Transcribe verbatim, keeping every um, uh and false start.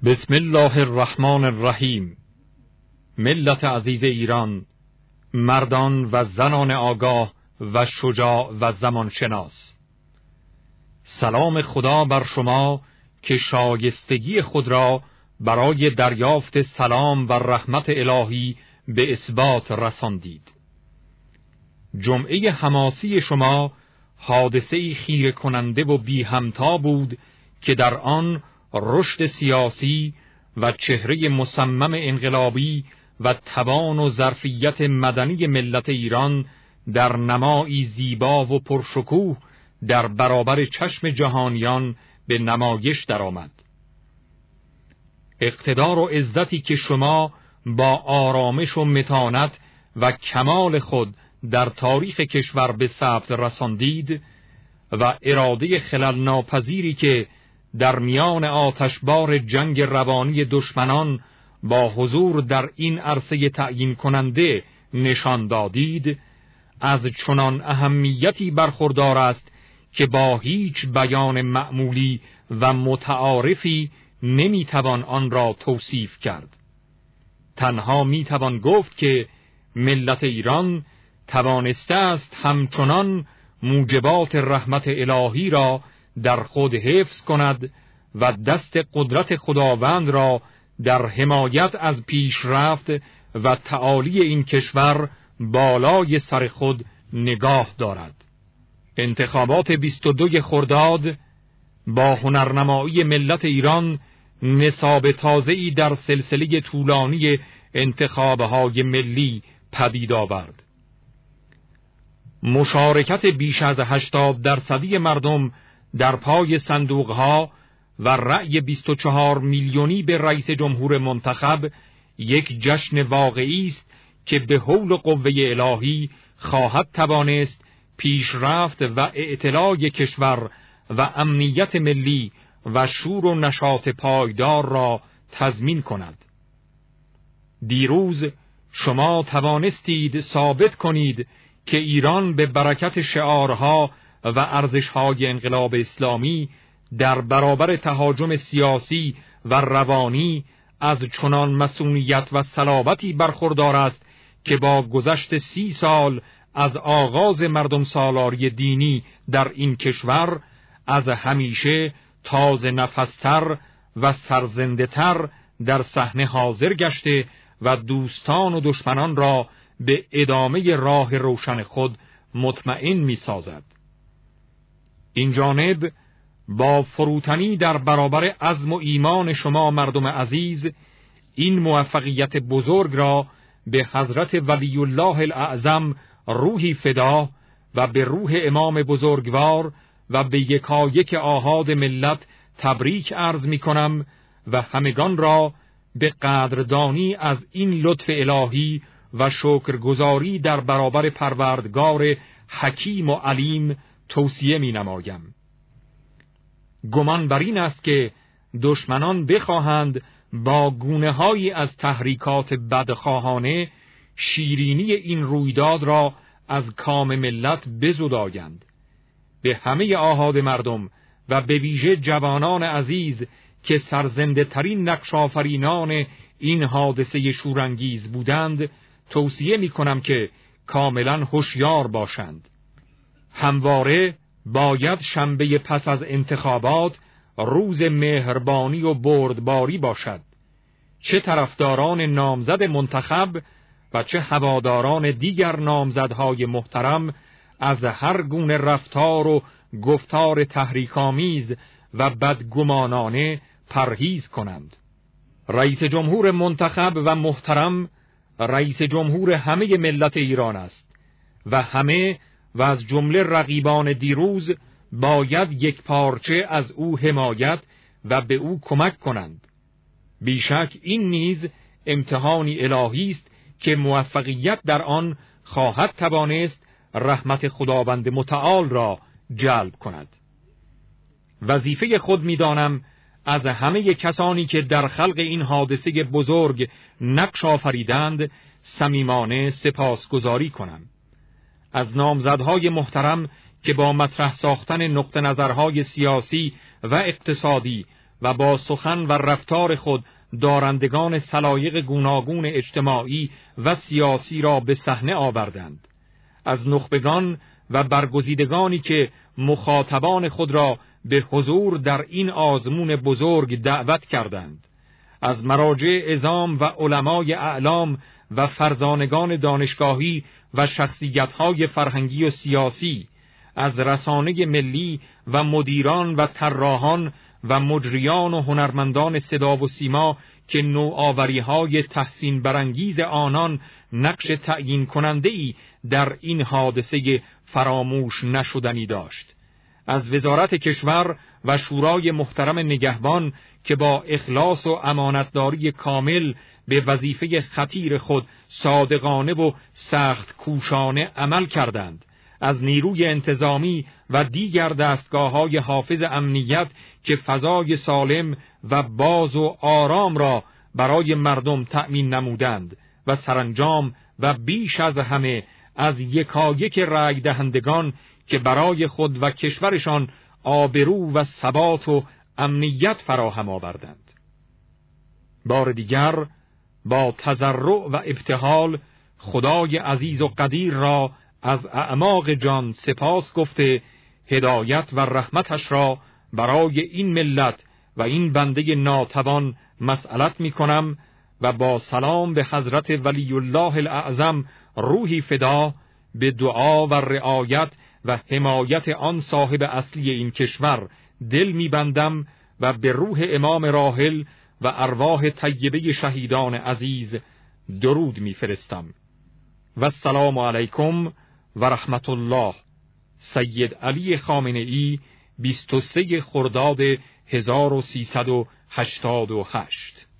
بسم الله الرحمن الرحیم. ملت عزیز ایران، مردان و زنان آگاه و شجاع و زمان شناس، سلام خدا بر شما که شایستگی خود را برای دریافت سلام و رحمت الهی به اثبات رساندید. جمعه حماسی شما حادثه‌ای خیره کننده و بی همتا بود که در آن رشد سیاسی و چهره مصمم انقلابی و توان و ظرفیت مدنی ملت ایران در نمایی زیبا و پرشکوه در برابر چشم جهانیان به نمایش درآمد. اقتدار و عزتی که شما با آرامش و متانت و کمال خود در تاریخ کشور به ثبت رساندید و اراده خلل ناپذیری که در میان آتشبار جنگ روانی دشمنان با حضور در این عرصه تعیین کننده نشان دادید، از چنان اهمیتی برخوردار است که با هیچ بیان معمولی و متعارفی نمیتوان آن را توصیف کرد. تنها میتوان گفت که ملت ایران توانسته است همچنان موجبات رحمت الهی را در خود حفظ کند و دست قدرت خداوند را در حمایت از پیشرفت و تعالی این کشور بالای سر خود نگاه دارد. انتخابات بیست و دو خرداد با هنرنمایی ملت ایران نصاب تازه‌ای در سلسله طولانی انتخابهای ملی پدید آورد. مشارکت بیش از هشتاد درصدی مردم در پای صندوقها و رأی بیست و چهار میلیونی به رئیس جمهور منتخب یک جشن واقعی است که به حول قوه الهی خواهد توانست پیشرفت و اعتلاع کشور و امنیت ملی و شور و نشاط پایدار را تضمین کند. دیروز شما توانستید ثابت کنید که ایران به برکت شعارها و ارزش‌های انقلاب اسلامی در برابر تهاجم سیاسی و روانی از چنان مسئولیت و صلابتی برخوردار است که با گذشت سی سال از آغاز مردم سالاری دینی در این کشور از همیشه تازه نفستر و سرزنده‌تر در صحنه حاضر گشته و دوستان و دشمنان را به ادامه راه روشن خود مطمئن می سازد. این جانب با فروتنی در برابر عزم و ایمان شما مردم عزیز، این موفقیت بزرگ را به حضرت ولی الله الاعظم روحی فدا و به روح امام بزرگوار و به یکایک آحاد ملت تبریک عرض می کنم و همگان را به قدردانی از این لطف الهی و شکرگزاری در برابر پروردگار حکیم و علیم توصیه می نمایم. گمان بر این است که دشمنان بخواهند با گونه‌هایی از تحریکات بدخواهانه شیرینی این رویداد را از کام ملت بزدایند. به همه آحاد مردم و به ویژه جوانان عزیز که سرزنده ترین نقش آفرینان این حادثه شورانگیز بودند توصیه می کنم که کاملا هوشیار باشند. همواره باید شنبه پس از انتخابات روز مهربانی و بردباری باشد. چه طرفداران نامزد منتخب و چه هواداران دیگر نامزدهای محترم از هر گونه رفتار و گفتار تحریک‌آمیز و بدگمانانه پرهیز کنند. رئیس جمهور منتخب و محترم رئیس جمهور همه ملت ایران است و همه و از جمله رقیبان دیروز باید یک پارچه از او حمایت و به او کمک کنند. بیشک این نیز امتحانی الهی است که موفقیت در آن خواهد توانست رحمت خداوند متعال را جلب کند. وظیفه خود می‌دانم از همه کسانی که در خلق این حادثه بزرگ نقش آفریدند صمیمانه سپاسگزاری کنم. از نامزدهای محترم که با مطرح ساختن نقطه نظرهای سیاسی و اقتصادی و با سخن و رفتار خود دارندگان سلایق گوناگون اجتماعی و سیاسی را به صحنه آوردند. از نخبگان و برگزیدگانی که مخاطبان خود را به حضور در این آزمون بزرگ دعوت کردند، از مراجع عظام و علمای اعلام و فرزانگان دانشگاهی و شخصیت‌های فرهنگی و سیاسی، از رسانه ملی و مدیران و طراحان و مجریان و هنرمندان صدا و سیما که نوآوری‌های تحسین برانگیز آنان نقش تعیین کننده‌ای در این حادثه فراموش نشدنی داشت. از وزارت کشور و شورای محترم نگهبان که با اخلاص و امانتداری کامل به وظیفه خطیر خود صادقانه و سخت کوشانه عمل کردند، از نیروی انتظامی و دیگر دستگاه‌های حافظ امنیت که فضای سالم و باز و آرام را برای مردم تأمین نمودند، و سرانجام و بیش از همه از یکایک رای دهندگان که برای خود و کشورشان آبرو و ثبات و امنیت فراهم آوردند. بار دیگر با تضرع و ابتهال خدای عزیز و قدیر را از اعماق جان سپاس گفته، هدایت و رحمتش را برای این ملت و این بنده ناتوان مسئلت می کنم و با سلام به حضرت ولی الله الاعظم روحی فدا به دعا و رعایت و حمایت آن صاحب اصلی این کشور دل می بندم و به روح امام راحل و ارواح طیبه شهیدان عزیز درود می فرستم. و السلام علیکم و رحمت الله. سید علی خامنه‌ای، بیست و سوم خرداد هزار و سیصد و هشتاد و هشت.